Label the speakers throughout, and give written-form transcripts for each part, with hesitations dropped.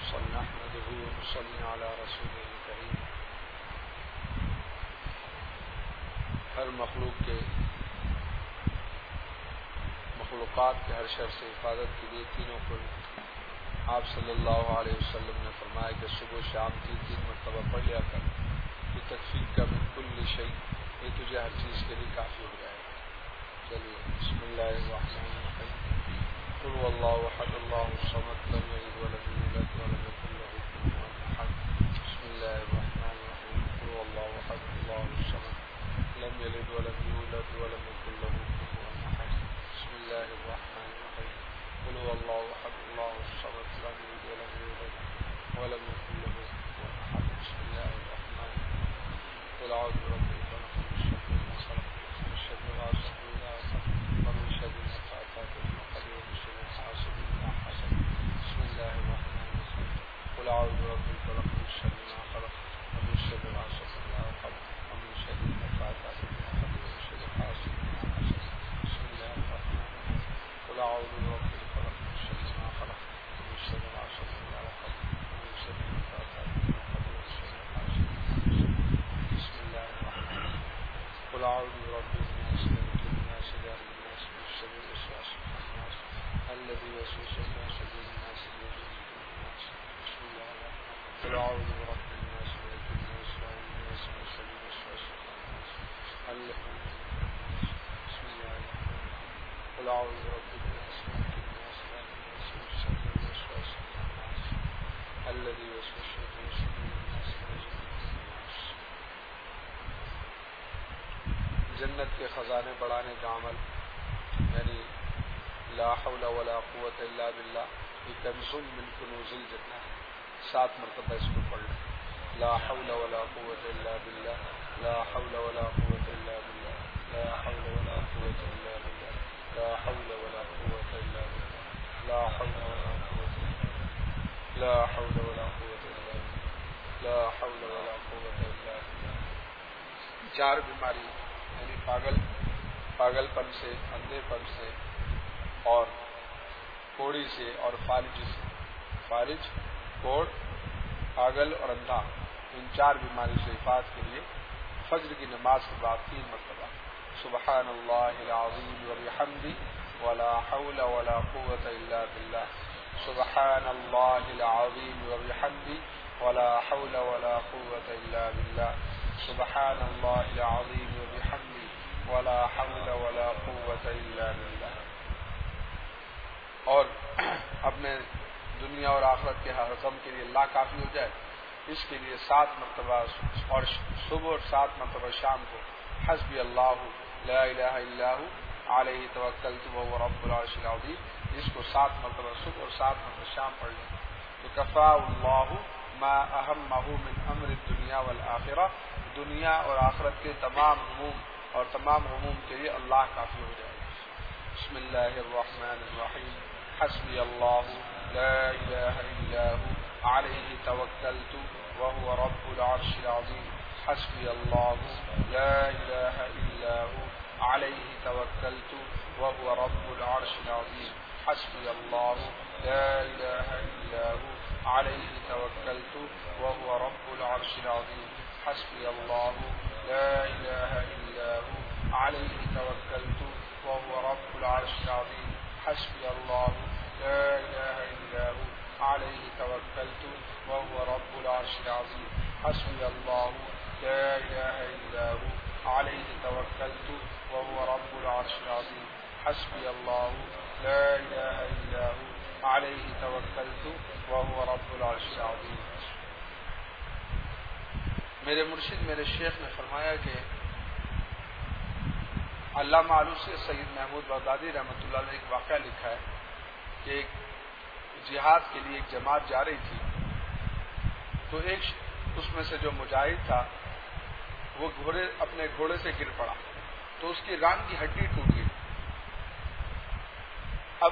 Speaker 1: نحمده ونصلي على رسوله الكريم. ہر مخلوقات کے ہر شر سے حفاظت کے لیے تینوں کو آپ صلی اللہ علیہ وسلم نے فرمایا کہ صبح و شام تین مرتبہ پڑھ لیا کر تو تکفیر کا من کل شیء، یہ تجھے ہر چیز کے لیے کافی ہو جائے گا. چلیے بسم اللہ الرحمن الرحیم. قل هو اللہ احد اللہ الصمد لم یلد ولم یولد ولم یکن له کفوا احد. بسم اللہ الرحمن الرحیم. قل هو اللہ احد اللہ الصمد لم یلد ولم یولد ولم یکن له کفوا احد. بسم اللہ الرحمن الرحیم. قل هو اللہ احد اللہ الصمد لم یلد ولم یولد ولم یکن له کفوا احد. بسم اللہ الرحمن الرحیم. قل اعوذ برب الفلق من شر ما خلق ومن شر غاسق اذا وقب ومن شر النفاثات في العقد ومن شر حاسد اذا حسد. بسم اللہ الرحمن الرحیم. قل اعوذ برب الفلق من شر ما خلق ومن شر غاسق اذا وقب ومن شر النفاثات في العقد ومن شر حاسد اذا حسد. بسم اللہ الرحمن الرحیم. قل اعوذ برب الفلق من شر ما خلق ومن شر غاسق اذا وقب ومن شر النفاثات في العقد ومن شر حاسد اذا حسد. بسم اللہ الرحمن الرحیم. قل اعوذ برب الناس ملك الناس اله الناس من شر الوسواس الخناس الذي يوسوس في صدور الناس من شر الناس. بسم الله الرحمن الرحيم. قل اعوذ برب الناس ملك الناس اله الناس من شر الوسواس الخناس الذي بسم الله الرحمن الرحيم. قل اعوذ برب الناس ملك الناس اله الناس من شر الوسواس الخناس الذي يوسوس في صدور الناس من شر الناس. جنت کے خزانے بڑھانے کا عمل یعنی لا حول ولا قوت الا باللہ یہ کنز من کنوز الجنہ ہے. 7 مرتبہ اس کو پڑھ لیں. لا حول ولا قوت الا باللہ لا حول ولا قوت الا باللہ لا حول ولا قوت الا باللہ لا حول ولا قوت الا باللہ لا حول ولا قوت لا حول ولا قوت الا باللہ لا حول ولا قوت الا باللہ. 4 بیماری یعنی پاگل پن سے، اندھے پن سے اور کوڑی سے اور فالج سے. فالج، کوڑ، پاگل اور اندھا، ان 4 بیماری سے حفاظت کے لیے فجر کی نماز کے بعد 3 مرتبہ سبحان اللہ العظیم وبحمدہ ولا حول ولا قوت الا باللہ. سبحان اللہ العظیم وبحمدہ ولا حول ولا قوت الا باللہ. سبحان اللہ العظیم وبحمدہ ولا حول ولا قوت الا باللہ. اور اپنے دنیا اور آخرت کے ہر غم کے لیے اللہ کافی ہو جائے اس کے لیے 7 مرتبہ اور صبح اور 7 مرتبہ شام کو حسبی اللہ لا الہ الا ہو علیہ توکلت وہو رب العرش العظیم، اس کو 7 مرتبہ صبح اور 7 مرتبہ شام پڑھ لیں تو کفا اللہ ما اہمہ من امر الدنیا والآخرہ، دنیا اور آخرت کے تمام هموم اور تمام غموم کے لیے اللہ کافی ہو جائے گا. بسم اللہ الرحمن الرحیم. حسبی اللہ لا الہ الا ہو علیہ توکلت وہو رب العرش العظیم. حسبی اللہ لا الہ الا ہو علیہ توکلت وہو رب العرش العظیم. حسبی اللہ لا الہ الا ہو علیہ توکلت وہو رب العرش العظیم. حسبی اللہ لا الہ الا ہو علیہ توکلت وہو رب العرش العظیم. حسبی اللہ لا الہ الا ہو علیہ توکلت وہو رب العرش العظیم. حسبی اللہ لا الہ الا ہو علیہ توکلت وہو رب العرش العظیم. حسبی اللہ لا الہ الا ہو علیہ توکلت وہو رب العرش العظیم. میرے مرشد میرے شیخ نے فرمایا کہ علامہ آلوسی سید محمود بغدادی رحمۃ اللہ نے ایک واقعہ لکھا ہے کہ ایک جہاد کے لیے ایک جماعت جا رہی تھی تو ایک اس میں سے جو مجاہد تھا وہ اپنے گھوڑے سے گر پڑا تو اس کی ران کی ہڈی ٹوٹ گئی. اب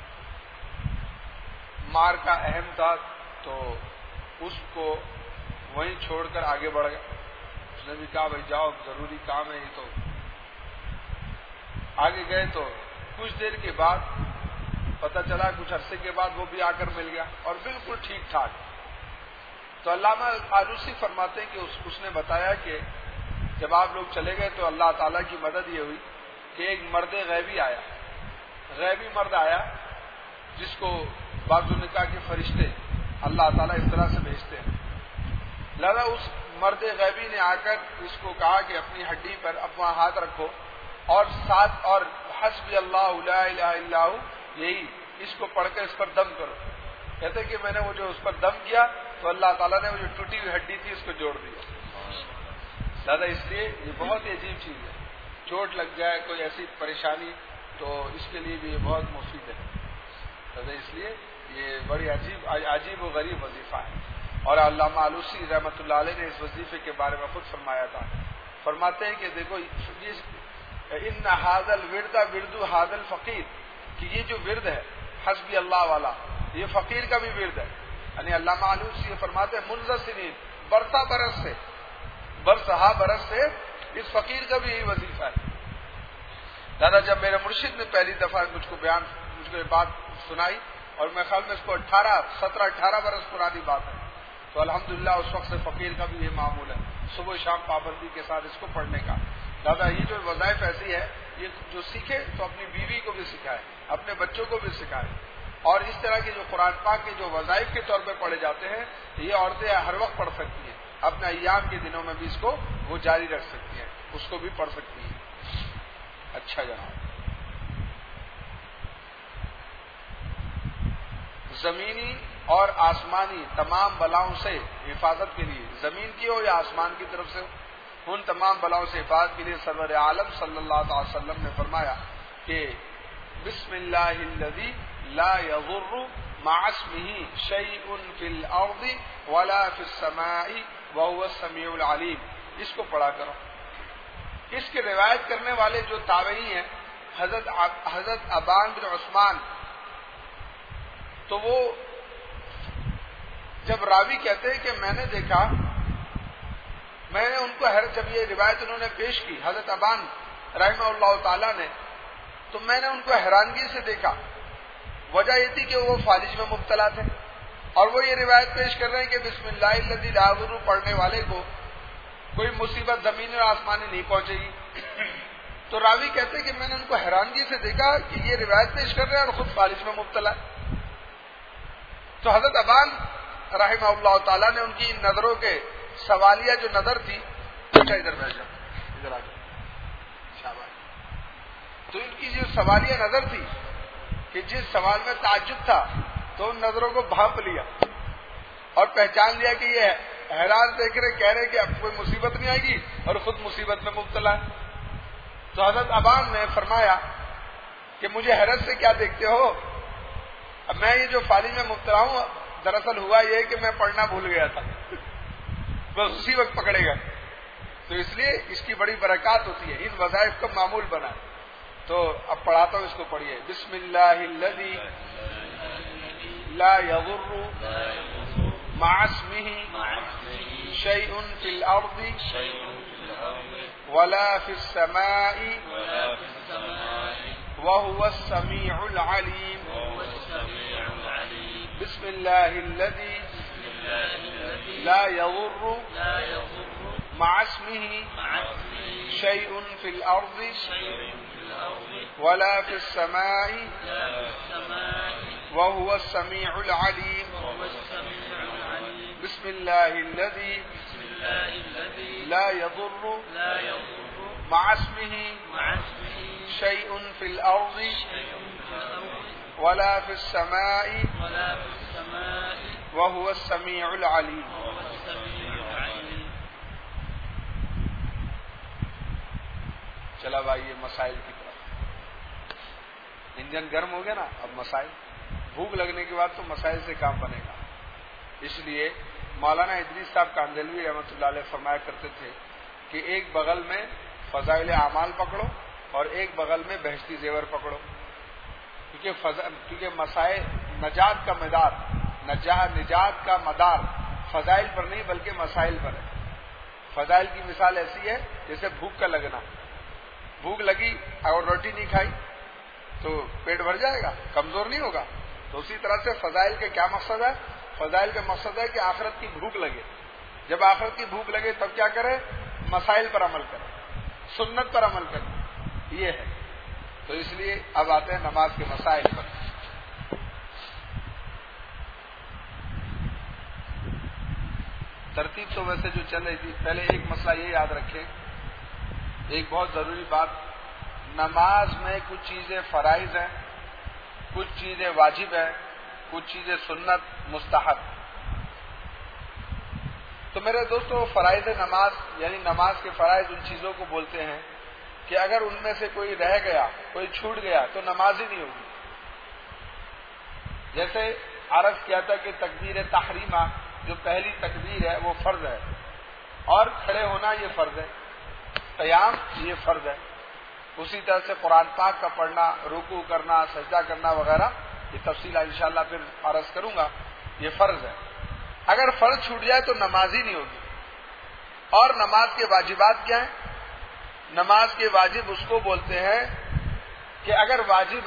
Speaker 1: مار کا اہم تھا تو اس کو وہیں چھوڑ کر آگے بڑھ گیا. اس نے بھی کہا بھائی جاؤ ضروری کام ہے. یہ تو آگے گئے تو کچھ دیر کے بعد پتہ چلا کچھ عرصے کے بعد وہ بھی آ کر مل گیا اور بالکل ٹھیک ٹھاک. تو علامہ آلوسی فرماتے ہیں کہ اس نے بتایا کہ جب آپ لوگ چلے گئے تو اللہ تعالیٰ کی مدد یہ ہوئی کہ ایک مرد غیبی مرد آیا جس کو بعض نے کہا کہ فرشتے اللہ تعالیٰ اس طرح سے بھیجتے ہیں. لہذا اس مرد غیبی نے آ کر اس کو کہا کہ اپنی ہڈی پر اپنا ہاتھ رکھو اور ساتھ اور حسبی اللہ لا الہ الا ہو یہی اس کو پڑھ کر اس پر دم کرو. کہتے کہ میں نے وہ جو اس پر دم کیا تو اللہ تعالیٰ نے وہ جو ٹوٹی ہوئی ہڈی تھی اس کو جوڑ دیا. دادا اس لیے یہ بہت ہی عجیب چیز ہے. چوٹ لگ جائے کوئی ایسی پریشانی تو اس کے لیے بھی یہ بہت مفید ہے. دادا اس لیے یہ بڑی عجیب و غریب وظیفہ ہے. اور علامہ آلوسی رحمۃ اللہ علیہ نے اس وظیفے کے بارے میں خود فرمایا تھا. فرماتے ہیں کہ دیکھو ان ھذا الورد ورد ھذا الفقیر کہ یہ جو ورد ہے حسبی اللہ والا یہ فقیر کا بھی ورد ہے. یعنی علامہ آلوسی یہ فرماتے ہیں منذ سنین برسہا برس سے اس فقیر کا بھی یہی وظیفہ ہے. دادا جب میرے مرشد نے پہلی دفعہ مجھ کو یہ بات سنائی اور میں خیال میں اس کو 17-18 برس پرانی بات ہے تو الحمدللہ اس وقت سے فقیر کا بھی یہ معمول ہے صبح شام پابندی کے ساتھ اس کو پڑھنے کا. دادا یہ جو وظائف ایسی ہے یہ جو سیکھے تو اپنی بیوی کو بھی سکھائے اپنے بچوں کو بھی سکھائے. اور اس طرح کے جو قرآن پاک کے جو وظائف کے طور پہ پڑھے جاتے ہیں یہ عورتیں ہر وقت پڑھ sکتی ہیں. اپنے ایام کے دنوں میں بھی اس کو وہ جاری رکھ سکتی ہیں اس کو بھی پڑھ سکتی ہیں. اچھا جناب زمینی اور آسمانی تمام بلاؤں سے حفاظت کے لیے زمین کی ہو یا آسمان کی طرف سے ہو ان تمام بلاؤں سے حفاظت کے لیے سرور عالم صلی اللہ علیہ وسلم نے فرمایا کہ بسم اللہ الذی لا یضر مع اسمہ شیء فی الارض ولا فی السماء وهو السمیع العلیم. اس کو پڑھا کرو. اس کے روایت کرنے والے جو تابعی ہیں حضرت ابان بن عثمان تو وہ جب راوی کہتے ہیں کہ میں نے دیکھا میں نے ان کو جب یہ روایت انہوں نے پیش کی حضرت ابان رحمہ اللہ تعالی نے تو میں نے ان کو حیرانگی سے دیکھا. وجہ یہ تھی کہ وہ فالج میں مبتلا تھے اور وہ یہ روایت پیش کر رہے ہیں کہ بسم اللہ الذی لا یضر پڑھنے والے کو کوئی مصیبت زمین اور آسمانی نہیں پہنچے گی. تو راوی کہتے ہیں کہ میں نے ان کو حیرانگی سے دیکھا کہ یہ روایت پیش کر رہے ہیں اور خود فالج میں مبتلا. تو حضرت ابان رحمہ اللہ تعالیٰ نے ان کی نظروں کے سوالیہ جو نظر تھی ادھر بیٹھ جاؤ ادھر آ جاؤ شاباش. تو ان کی جو سوالیہ نظر تھی کہ جس سوال میں تعجب تھا تو ان نظروں کو بھانپ لیا اور پہچان لیا کہ یہ حیران دیکھ رہے کہہ رہے کہ اب کوئی مصیبت نہیں آئے گی اور خود مصیبت میں مبتلا ہے. تو حضرت ابان نے فرمایا کہ مجھے حیرت سے کیا دیکھتے ہو. اب میں یہ جو فالج میں مبتلا ہوں دراصل ہوا یہ کہ میں پڑھنا بھول گیا تھا بس اسی وقت پکڑے گا. تو اس لیے اس کی بڑی برکات ہوتی ہے. ان وظائف کا معمول بنا. تو اب پڑھاتا ہوں اس کو پڑھیے. بسم اللہ الذی لا یضر مع اسمہ شیء فی الارض ولا فی السماء وهو السمیع العلیم. بسم اللہ الذی لا یضر مع اسمہ شیء فی الارض ولا فی السماء وهو السمیع العلیم. بسم اللہ الذی لا یضر مع اسمہ شیء فی الارض ولا فی السماء وهو السمیع العلیم. چلا بھائی یہ مسائل کی طرف. انجن گرم ہو گیا نا اب مسائل. بھوک لگنے کے بعد تو مسائل سے کام بنے گا. اس لیے مولانا ادریس صاحب کاندھلوی رحمۃ اللہ علیہ فرمایا کرتے تھے کہ ایک بغل میں فضائل اعمال پکڑو اور ایک بغل میں بہشتی زیور پکڑو. کیونکہ مسائل نجات کا مدار فضائل پر نہیں بلکہ مسائل پر ہے. فضائل کی مثال ایسی ہے جیسے بھوک کا لگنا. بھوک لگی اور روٹی نہیں کھائی
Speaker 2: تو پیٹ بھر جائے گا، کمزور نہیں ہوگا. تو اسی طرح سے فضائل کا کیا مقصد ہے؟ فضائل کا مقصد ہے کہ آخرت کی بھوک لگے. جب آخرت کی بھوک لگے تب کیا کرے؟ مسائل پر عمل کرے، سنت پر عمل کرے. یہ ہے. تو اس لیے اب آتے ہیں نماز کے مسائل پر. ترتیب تو ویسے جو چل رہی تھی، پہلے ایک مسئلہ یہ یاد رکھیں، ایک بہت ضروری بات، نماز میں کچھ چیزیں فرائض ہیں، کچھ چیزیں واجب ہیں، کچھ چیزیں سنت مستحب. تو میرے دوستو فرائض نماز یعنی نماز کے فرائض ان چیزوں کو بولتے ہیں کہ اگر ان میں سے کوئی رہ گیا، کوئی چھوٹ گیا تو نماز ہی نہیں ہوگی. جیسے عرض کیا تھا کہ تکبیر تحریمہ جو پہلی تکبیر ہے وہ فرض ہے، اور کھڑے ہونا یہ فرض ہے، قیام یہ فرض ہے. اسی طرح سے قرآن پاک کا پڑھنا، رکوع کرنا، سجدہ کرنا وغیرہ، یہ تفصیل انشاءاللہ پھر عرض کروں گا، یہ فرض ہے. اگر فرض چھوٹ جائے تو نماز ہی نہیں ہوگی. اور نماز کے واجبات کیا ہیں؟ نماز کے واجب اس کو بولتے ہیں کہ اگر واجب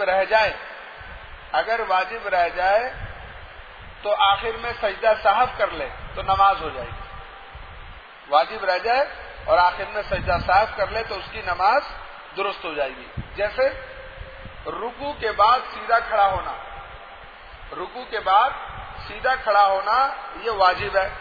Speaker 2: رہ جائے تو آخر میں سجدہ سہو کر لے تو نماز ہو جائے گی. واجب رہ جائے اور آخر میں سجدہ سہو کر لے تو اس کی نماز درست ہو جائے گی. جیسے رکوع کے بعد سیدھا کھڑا ہونا، رکوع کے بعد سیدھا کھڑا ہونا یہ واجب ہے.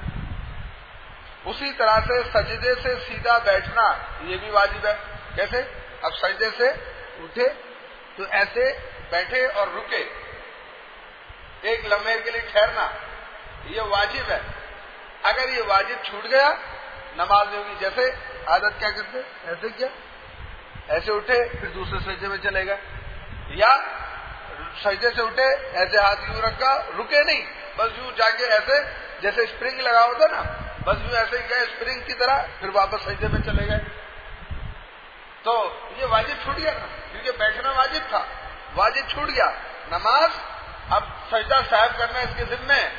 Speaker 2: اسی طرح سے سجدے سے سیدھا بیٹھنا یہ بھی واجب ہے. کیسے؟ اب سجدے سے اٹھے تو ایسے بیٹھے اور رکے، ایک لمحے کے لیے ٹھہرنا یہ واجب ہے. اگر یہ واجب چھوٹ گیا نماز نہیں ہوگی. جیسے عادت کیا کرتے؟ ایسے کیا، ایسے اٹھے پھر دوسرے سجدے میں چلے گئے، یا سجدے سے اٹھے ایسے ہاتھ یوں رکھا، رکے نہیں، بس یوں جا کے ایسے جیسے اسپرنگ لگا ہوتا نا، بس یوں ایسے گئے اسپرنگ کی طرح، پھر واپس سجدے میں چلے گئے. تو یہ واجب چھوٹ گیا نا، کیونکہ بیٹھنا واجب تھا، واجب چھوٹ گیا. نماز اب سجدہ صاحب کرنا اس کے ذمہ ہے.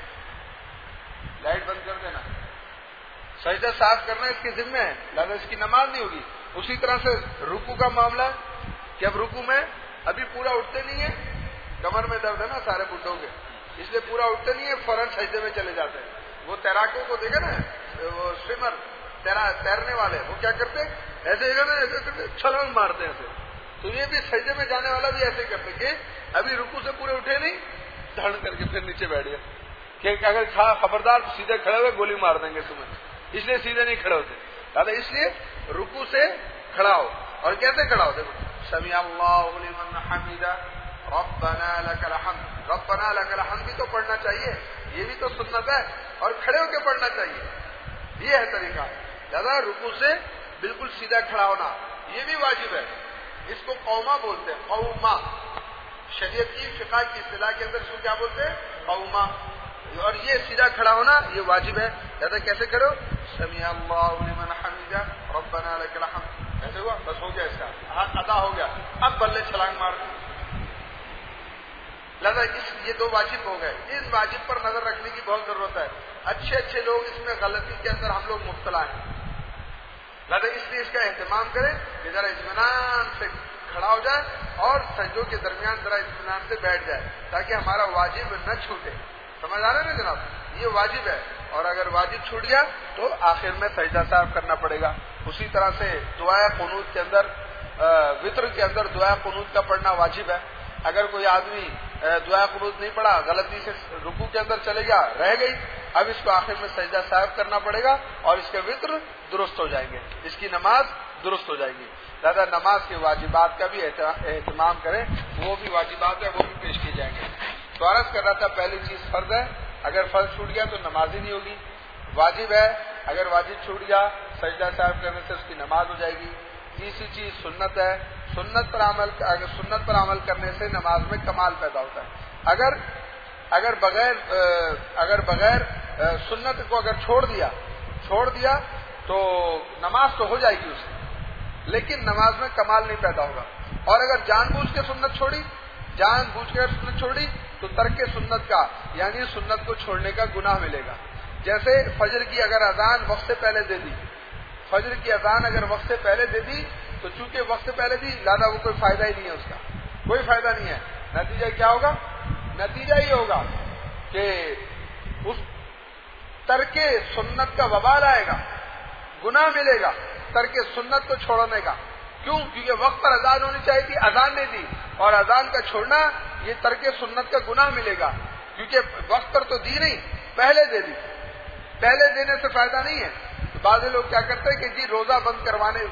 Speaker 2: لائٹ بند کر دینا. سجدہ صاحب کرنا اس کے ذمہ ہے، لہذا اس کی نماز نہیں ہوگی. اسی طرح سے رکوع کا معاملہ ہے کہ اب رکوع میں ابھی پورا اٹھتے نہیں ہیں، کمر میں درد ہے نا سارے بڈھوں کے، اس لیے پورا اٹھتے نہیں ہیں، فوراً سجدے میں چلے جاتے ہیں. وہ تیراکوں کو دیکھا نا، وہ سوئمر تیرنے والے، وہ کیا کرتے؟ ایسے کرتے چھلانگ مارتے ہیں ایسے. تو یہ بھی سجدے میں جانے والا بھی ایسے کرتے کہ ابھی رکوع سے پورے اٹھے نہیں، دھڑ کر کے پھر نیچے بیٹھ گئے کہ اگر خبردار سیدھے کھڑے ہوئے گولی مار دیں گے تمہیں، اس لیے سیدھے نہیں کھڑے ہوتے. دادا اس لیے رکوع سے کھڑا ہو. اور کیسے کھڑا ہو؟ دیکھو، سمیع اللہ لمن حمدہ ربنا لک الحمد. ربنا لک الحمد بھی تو پڑھنا چاہیے، یہ بھی تو سنت ہے، اور کھڑے ہو کے پڑھنا چاہیے. یہ ہے طریقہ. دادا رکوع سے بالکل سیدھا کھڑا ہونا یہ بھی واجب ہے. اس کو قوما بولتے ہیں، قوما. شریعت کی فقہ کی اصطلاح کے اندر اس کو کیا بولتے ہیں؟ قوما. اور یہ سیدھا کھڑا ہونا یہ واجب ہے. دادا کیسے کرو؟ سمیع اللہ لمن حمدہ ربنا لک الحمد. ایسے ہوا، بس ہو گیا، اس کا حق ادا ہو گیا. اب بلے چھلانگ مار دیں. لہذا یہ دو واجب ہو گئے. اس واجب پر نظر رکھنے کی بہت ضرورت ہے. اچھے لوگ اس میں غلطی کے اندر ہم لوگ مبتلا ہیں. لہذا اس لیے اس کا اہتمام کریں کہ ذرا اطمینان سے کھڑا ہو جائے اور سجدوں کے درمیان ذرا اطمینان سے بیٹھ جائے تاکہ ہمارا واجب نہ چھوٹے. سمجھ آ رہا ہے نا جناب؟ یہ واجب ہے. اور اگر واجب چھوٹ گیا تو آخر میں سجدہ صاحب کرنا پڑے گا. اسی طرح سے دعائے قنوت کے اندر، وطر کے اندر دعائے قنوت کا پڑھنا واجب ہے. اگر کوئی آدمی دعائے قنوت نہیں پڑھا، غلطی سے رکوع کے اندر چلے گیا، رہ گئی، اب اس کو آخر میں سجدہ صاحب کرنا پڑے گا اور اس کے وطر درست ہو جائیں گے، اس کی نماز درست ہو جائے گی. لہذا نماز کے واجبات کا بھی اہتمام کریں، وہ بھی واجبات ہیں، وہ بھی پیش کیے جائیں گے. تو عرض کر رہا تھا پہلی چیز فرض ہے، اگر فرض چھوٹ گیا تو نماز ہی نہیں ہوگی. واجب ہے، اگر واجب چھوٹ گیا سجدہ صاحب کرنے سے اس کی نماز ہو جائے گی. تیسری چیز سنت ہے، سنت پر عمل کرنے سے نماز میں کمال پیدا ہوتا ہے. اگر بغیر سنت کو اگر چھوڑ دیا تو نماز تو ہو جائے گی اس کی، لیکن نماز میں کمال نہیں پیدا ہوگا. اور اگر جان بوجھ کے سنت چھوڑی تو ترک سنت کا یعنی سنت کو چھوڑنے کا گناہ ملے گا. جیسے فجر کی اگر اذان وقت سے پہلے دے دی، فجر کی اذان اگر وقت سے پہلے دے دی تو چونکہ وقت سے پہلے دی لہذا وہ کوئی فائدہ ہی نہیں ہے اس کا. کوئی فائدہ نہیں ہے. نتیجہ کیا ہوگا؟ نتیجہ یہ ہوگا کہ اس ترک سنت کا وبال آئے گا، گناہ ملے گا ترک سنت کو چھوڑنے کا. کیوں؟ کیونکہ وقت پر اذان ہونی چاہیے تھی، اذان نہیں دی، اور اذان کا چھوڑنا یہ ترک سنت کا گناہ ملے گا. کیونکہ وقت پر تو دی نہیں، پہلے دے دی. پہلے دینے سے فائدہ نہیں ہے. بعض لوگ کیا کرتے ہیں کہ جی روزہ بند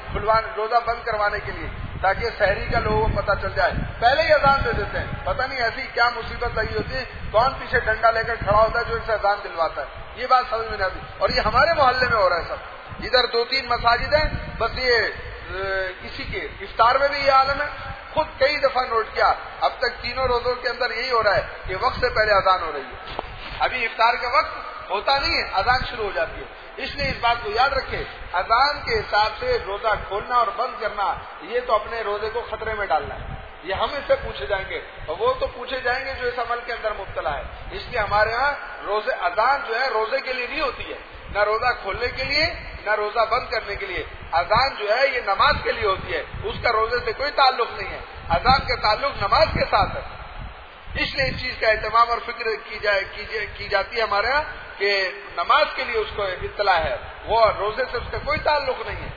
Speaker 2: کروانے کے لیے تاکہ سحری کا لوگوں کو پتہ چل جائے پہلے ہی اذان دے دیتے ہیں. پتہ نہیں ایسی کیا مصیبت لگی ہوتی ہے، کون پیچھے ڈنڈا لے کر کھڑا ہوتا ہے جو ان سے اذان دلواتا ہے. یہ بات سمجھ میں نہیں آتی. اور یہ ہمارے محلے میں ہو رہا ہے سب. ادھر 2-3 مساجد ہیں، بس یہ اسی کے افطار میں بھی یہ عالم ہے. خود کئی دفعہ نوٹ کیا، اب تک تینوں روزوں کے اندر یہی ہو رہا ہے کہ وقت سے پہلے اذان ہو رہی ہے. ابھی افطار کا وقت ہوتا نہیں ہے، اذان شروع ہو جاتی ہے. اس لیے اس بات کو یاد رکھے، اذان کے حساب سے روزہ کھولنا اور بند کرنا یہ تو اپنے روزے کو خطرے میں ڈالنا ہے. یہ ہم اس سے پوچھے جائیں گے، اور وہ تو پوچھے جائیں گے جو اس عمل کے اندر مبتلا ہے. اس لیے ہمارے ہاں روزے اذان جو ہے روزے کے لیے نہیں ہوتی ہے، نہ روزہ کھولنے کے لیے نہ روزہ بند کرنے کے لیے. اذان جو ہے یہ نماز کے لیے ہوتی ہے، اس کا روزے سے کوئی تعلق نہیں ہے. اذان کا تعلق نماز کے ساتھ ہے. اس لیے اس چیز کا اہتمام اور فکر کی جاتی ہے ہمارے یہاں کہ نماز کے لیے اس کو اطلاع ہے، وہ روزے سے اس کا کوئی تعلق نہیں ہے.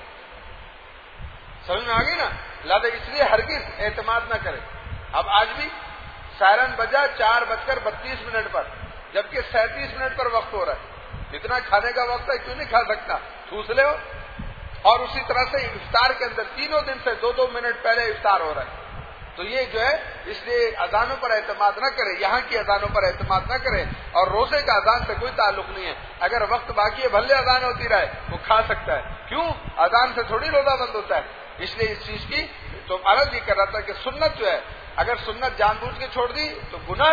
Speaker 2: سمجھ میں آ گئی نا؟ لہٰذا اس لیے ہرگز اعتماد نہ کرے. اب آج بھی سائرن بجا 4:32 پر، جبکہ 37 منٹ پر وقت ہو رہا ہے. اتنا کھانے کا وقت ہے، کیوں نہیں کھا سکتا؟ ٹھوس لے ہو. اور اسی طرح سے افطار کے اندر تینوں دن سے 2-2 منٹ پہلے افطار ہو رہا ہے. تو یہ جو ہے اس لیے اذانوں پر اعتماد نہ کرے، یہاں کی اذانوں پر اعتماد نہ کرے. اور روزے کا اذان سے کوئی تعلق نہیں ہے. اگر وقت باقی ہے بھلے اذان ہوتی رہے، وہ کھا سکتا ہے. کیوں؟ اذان سے تھوڑی روزہ بند ہوتا ہے. اس لیے اس چیز کی تو عرض یہ کر رہا تھا کہ سنت جو ہے، اگر سنت جان بوجھ کے چھوڑ دی تو گناہ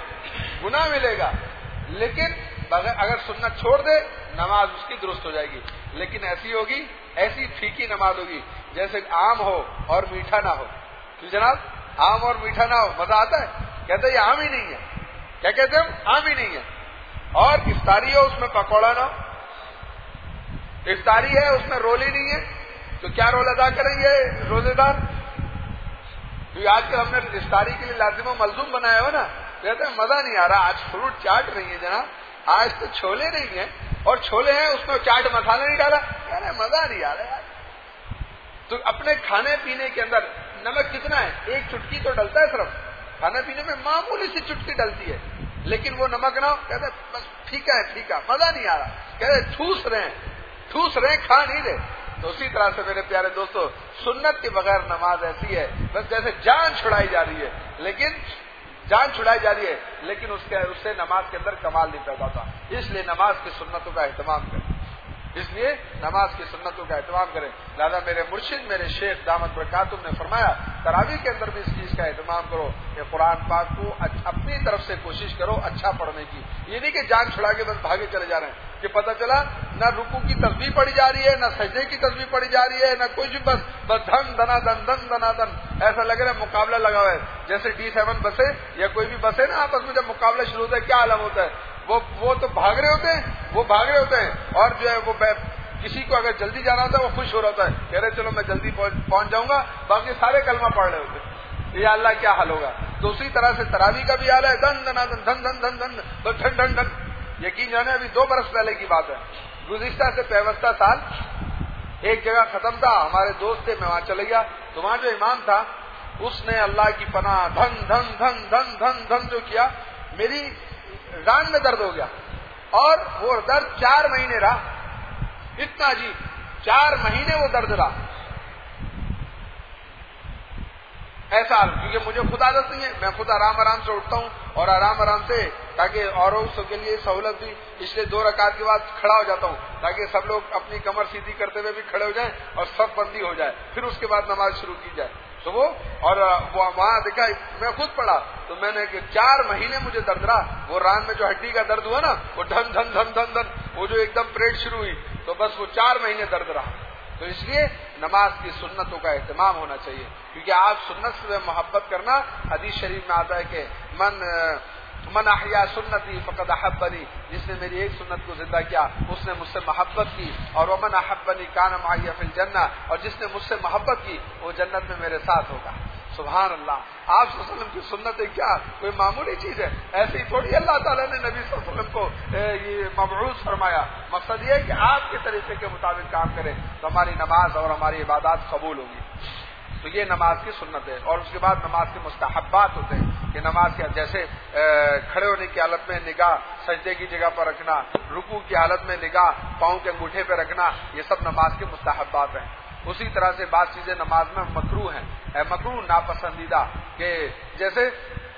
Speaker 2: ملے گا. لیکن اگر سنت چھوڑ دے نماز اس کی درست ہو جائے گی. لیکن ایسی ہوگی، ایسی پھیکی نماز ہوگی جیسے آم ہو اور میٹھا نہ ہو. کیوں جناب؟ آم اور میٹھا نہ ہو مزہ آتا ہے؟ کہتے ہیں یہ آم ہی نہیں ہے. کیا کہتے ہیں؟ آم ہی نہیں ہے. اور افطاری ہو اس میں پکوڑا نہ ہو. افطاری ہے اس میں رول ہی نہیں ہے، تو کیا رول ادا کریں گے روزے دار؟ کیونکہ آج کل ہم نے افطاری کے لیے لازم و ملزوم بنایا ہو نا. کہتے ہیں مزہ نہیں آ رہا، آج فروٹ چاٹ رہی ہے جناب، آج تو چھولے نہیں ہیں، اور چھولے ہیں اس میں چاٹ مسالہ نہیں ڈالا. کہہ رہے مزہ نہیں آ رہا. تو اپنے کھانے پینے کے اندر نمک کتنا ہے؟ 1 چٹکی تو ڈلتا ہے. صرف کھانے پینے میں معمولی سی چٹکی ڈلتی ہے، لیکن وہ نمک نہ ہو. کہتے ہیں بس پھیکا ہے، پھیکا، مزہ نہیں آ رہا. کہتے ہیں ٹھوس رہے کھا نہیں رہے. تو اسی طرح سے میرے پیارے دوستو، سنت کے بغیر نماز ایسی ہے بس جیسے جان چھڑائی جا رہی ہے، لیکن اس سے نماز کے اندر کمال نہیں پیدا ہوتا. اس لیے نماز کی سنتوں کا اہتمام کریں. لہذا میرے مرشد، میرے شیخ دامت برکاتہم نے فرمایا تراویح کے اندر بھی اس چیز کا اہتمام کرو کہ قرآن پاک کو اپنی طرف سے کوشش کرو اچھا پڑھنے کی. یہ نہیں کہ جان چھڑا کے بس بھاگے چلے جا رہے ہیں کہ پتہ چلا نہ رکوع کی تسبیح پڑھی جا رہی ہے، نہ سجدے کی تسبیح پڑھی جا رہی ہے، نہ کوئی بھی، بس دھن دنا دن. ایسا لگ رہا ہے مقابلہ لگا ہوا ہے. جیسے D7 بسیں یا کوئی بھی بسیں نا، آپس میں جب مقابلہ شروع ہوتا ہے کیا عالم ہوتا ہے؟ وہ تو بھاگ رہے ہوتے ہیں، اور جو ہے وہ کسی کو اگر جلدی جانا ہوتا ہے وہ خوش ہو رہا ہوتا ہے، کہہ رہے چلو میں جلدی پہنچ جاؤں گا. باقی سارے کلمہ پڑھ رہے ہوتے ہیں. یا اللہ کیا حال ہوگا. تو اسی طرح سے تراویح کا بھی حال ہے، دن دنا دن. یقین جانے ابھی 2 برس پہلے کی بات ہے، گزشتہ سے پیوستہ سال ایک جگہ ختم تھا. ہمارے دوست تھے، میں وہاں چلے گیا. تو وہاں جو امام تھا اس نے اللہ کی پناہ دھن جو کیا، میری ران میں درد ہو گیا. اور وہ درد 4 مہینے رہا. اتنا عجیب، 4 مہینے وہ درد رہا. ایسا حال، کیونکہ مجھے خود عادت نہیں ہے، میں خود آرام سے اٹھتا ہوں اور آرام سے، تاکہ اوروں کے لیے سہولت بھی. اس لیے 2 رکعت کے بعد کھڑا ہو جاتا ہوں تاکہ سب لوگ اپنی کمر سیدھی کرتے ہوئے بھی کھڑے ہو جائیں اور صف بندی ہو جائے، پھر اس کے بعد نماز شروع کی جائے. تو وہ وہاں دیکھا، میں خود پڑھا تو میں نے کہ 4 مہینے مجھے درد رہا. وہ ران میں جو ہڈی کا درد ہوا نا، وہ دھن وہ جو ایک دم پریڈ شروع ہوئی، تو بس وہ 4 مہینے درد رہا. تو اس لیے نماز کی سنتوں کا اہتمام ہونا چاہیے، کیونکہ آپ سنت سے محبت کرنا. حدیث شریف میں آتا ہے کہ من احیا سنتی فقد احبنی، جس نے میری ایک سنت کو زندہ کیا اس نے مجھ سے محبت کی. اور ومن احبنی کان معی فی الجنہ، اور جس نے مجھ سے محبت کی وہ جنت میں میرے ساتھ ہوگا. سبحان اللہ. آپ صلی اللہ علیہ وسلم کی سنت کیا کوئی معمولی چیز ہے؟ ایسے ہی تھوڑی اللہ تعالیٰ نے نبی صلی اللہ علیہ وسلم کو یہ مبعوث فرمایا. مقصد یہ ہے کہ آپ کے طریقے کے مطابق کام کریں تو ہماری نماز اور ہماری عبادات قبول ہوگی. تو یہ نماز کی سنت ہے. اور اس کے بعد نماز کے مستحبات ہوتے ہیں کہ نماز کے جیسے کھڑے ہونے کی حالت میں نگاہ سجدے کی جگہ پر رکھنا، رکوع کی حالت میں نگاہ پاؤں کے انگوٹھے پہ رکھنا، یہ سب نماز کے مستحبات ہیں. اسی طرح سے بعض چیزیں نماز میں مکروہ ہیں. مکروہ ناپسندیدہ کہ جیسے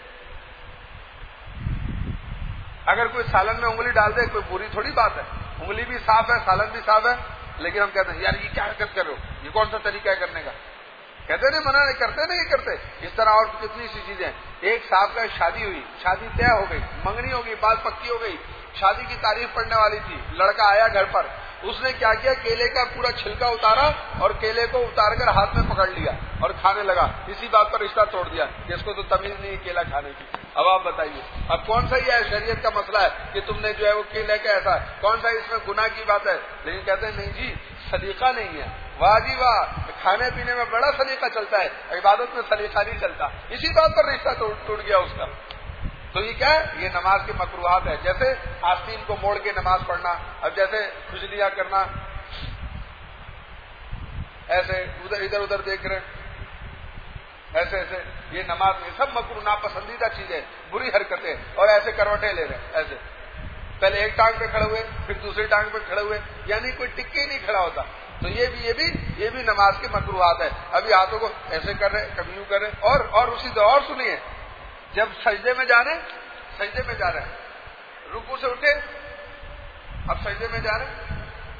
Speaker 2: اگر کوئی سالن میں انگلی ڈال دے کوئی بری تھوڑی بات ہے. انگلی بھی صاف ہے، سالن بھی صاف ہے، لیکن ہم کہتے ہیں یار یہ کیا حرکت کر رہے ہو، یہ کون سا طریقہ ہے کرنے کا؟ کہتے نہیں، منع نہیں کرتے، نہیں کرتے. اس طرح اور کتنی سی چیزیں. ایک صاحب کا شادی ہوئی، شادی طے ہو گئی، منگنی ہو گئی، بات پکی ہو گئی، شادی کی تعریف پڑھنے والی تھی، لڑکا آیا گھر پر، اس نے کیا کیا، کیلے کا پورا چھلکا اتارا اور کیلے کو اتار کر ہاتھ میں پکڑ لیا اور کھانے لگا. اسی بات پر رشتہ توڑ دیا کہ اس کو تو تمیز نہیں کیلا کھانے کی. اب آپ بتائیے اب کون سا یہ ہے شریعت کا مسئلہ ہے کہ تم نے جو ہے وہ کیلے کا ایسا ہے، کون سا اس میں گناہ کی بات ہے؟ لیکن کہتے ہیں نہیں جی سلیقہ نہیں ہے. واہ جی واہ، کھانے پینے میں بڑا سلیقہ چلتا ہے، عبادت میں سلیقہ نہیں چلتا. اسی بات پر رشتہ ٹوٹ گیا اس کا. تو یہ کیا ہے؟ یہ نماز کے مکروہات ہے. جیسے آستین کو موڑ کے نماز پڑھنا، اب جیسے کھجلیاں کرنا، ایسے ادھر ادھر دیکھ رہے ایسے ایسے، یہ نماز میں سب مکروہ ناپسندیدہ چیزیں، بری حرکتیں. اور ایسے کروٹیں لے رہے ایسے، پہلے ایک ٹانگ پہ کھڑے ہوئے پھر دوسری ٹانگ پہ کھڑے ہوئے، یعنی کوئی ٹکے نہیں کھڑا ہوتا. تو یہ بھی نماز کے مکروہات ہے. ابھی ہاتھوں کو ایسے کر رہے، کبھی یوں کر رہے. اور اسی طرح اور سنیے، جب سجدے میں جا رہے ہیں، رکوع سے اٹھے اب سجدے میں جا رہے ہیں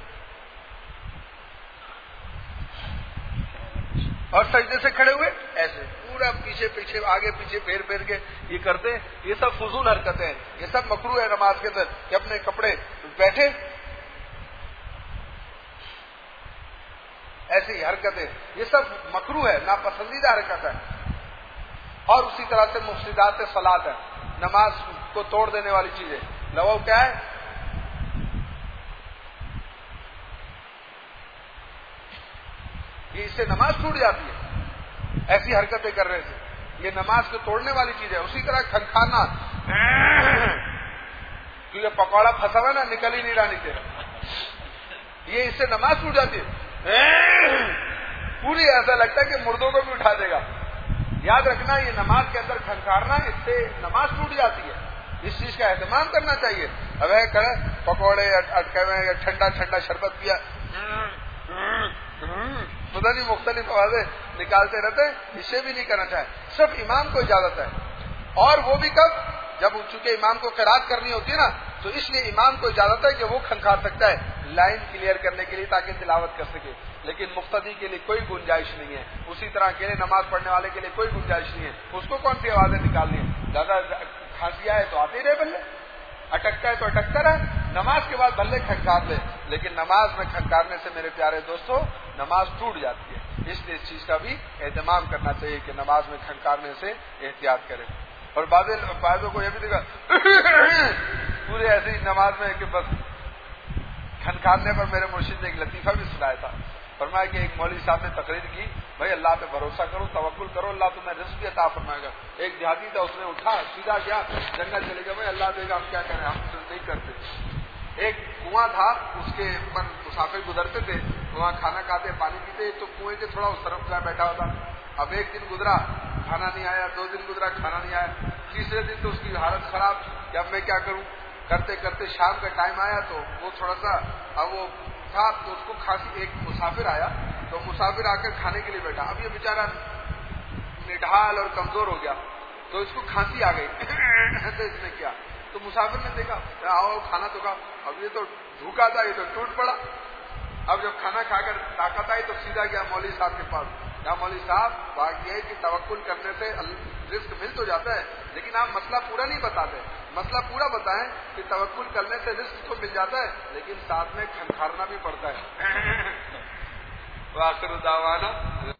Speaker 2: اور سجدے سے کھڑے ہوئے ایسے پورا پیچھے آگے پیچھے پھیر کے یہ کرتے ہیں. یہ سب فضول حرکتیں ہیں، یہ سب مکروہ ہے نماز کے اندر. کہ اپنے کپڑے بیٹھے ایسی حرکتیں، یہ سب مکروہ ہے، ناپسندیدہ حرکت ہے. اور اسی طرح سے مفسدات صلاۃ ہے، نماز کو توڑ دینے والی چیزیں. لغو کیا ہے؟ یہ اس سے نماز ٹوٹ جاتی ہے، ایسی حرکتیں کر رہے تھے، یہ نماز کو توڑنے والی چیز ہے. اسی طرح کھنکھانا، کیونکہ پکوڑا پھنسا ہوا نا، نکل ہی نہیں رہا نیچے، یہ اس سے نماز ٹوٹ جاتی ہے. پوری ایسا لگتا ہے کہ مردوں کو بھی اٹھا دے گا. یاد رکھنا یہ نماز کے اندر کھنکھارنا، اس سے نماز ٹوٹ جاتی ہے. اس چیز کا اہتمام کرنا چاہیے. اب کرے پکوڑے اٹکے ہوئے یا ٹھنڈا شربت پیا، پتہ نہیں مختلف آوازیں نکالتے رہتے، اسے بھی نہیں کرنا چاہیے. صرف امام کو اجازت ہے، اور وہ بھی کب؟ جب چونکہ امام کو قرات کرنی ہوتی ہے نا، تو اس لیے امام کو اجازت ہے کہ وہ کھنکھار سکتا ہے لائن کلیئر کرنے کے لیے تاکہ تلاوت کر سکے. لیکن مقتدی کے لیے کوئی گنجائش نہیں ہے. اسی طرح اکیلے نماز پڑھنے والے کے لیے کوئی گنجائش نہیں ہے. اس کو کون سی آوازیں نکالنی ہے؟ زیادہ کھانسی آئے تو آتے ہی رہے بلے، اٹکتا ہے تو اٹکتا رہے، نماز کے بعد بھلے کھنکھار لے. لیکن نماز میں کھنکھارنے سے میرے پیارے دوستو نماز ٹوٹ جاتی ہے. اس لیے اس چیز کا بھی اہتمام کرنا چاہیے کہ نماز میں کھنکھارنے سے احتیاط کریں. اور بعضوں کو یہ بھی دیکھا پورے ایسی نماز میں کہ بس کھنکھارنے پر میرے مرشد نے ایک لطیفہ بھی سنایا تھا. فرمایا کہ ایک مولوی صاحب نے تقریر کی، بھائی اللہ پہ بھروسہ کرو، توکل کرو، اللہ تمہیں رزق بھی عطا فرمائے گا. ایک دیہاتی تھا، اس نے اٹھا سیدھا گیا جنگل چلے گا، بھائی اللہ دے گا، ہم کیا کریں، ہم نہیں کرتے. ایک کنواں تھا، اس کے اوپر مسافر گزرتے تھے، وہاں کھانا کھاتے پانی پیتے، تو کنویں کے تھوڑا اس طرف جا بیٹھا ہوتا. اب ایک دن گزرا کھانا نہیں آیا، 2 دن گزرا کھانا نہیں آیا، تیسرے دن تو اس کی حالت خراب کہ اب میں کیا کروں. کرتے کرتے شام کا ٹائم آیا تو وہ تھوڑا سا اب وہ تھا، تو اس کو کھانسی. ایک مسافر آیا تو مسافر آ کر کھانے کے لیے بیٹھا. اب یہ بیچارہ نڈھال اور کمزور ہو گیا تو اس کو کھانسی آ گئی. تو اس نے کیا، تو مسافر نے دیکھا، آؤ کھانا تو کھا. اب یہ تو بھوکا تھا، یہ تو ٹوٹ پڑا. اب جب کھانا کھا کر طاقت آئی تو سیدھا گیا مولوی صاحب کے پاس. کہا مولوی صاحب بات یہ ہے کہ توکل کرنے سے رزق مل تو جاتا ہے، لیکن آپ مسئلہ پورا نہیں بتاتے. مسئلہ پورا بتائیں کہ توکل کرنے سے رزق تو مل جاتا ہے لیکن ساتھ میں کھنکھارنا بھی پڑتا ہے. وآخر دعوانا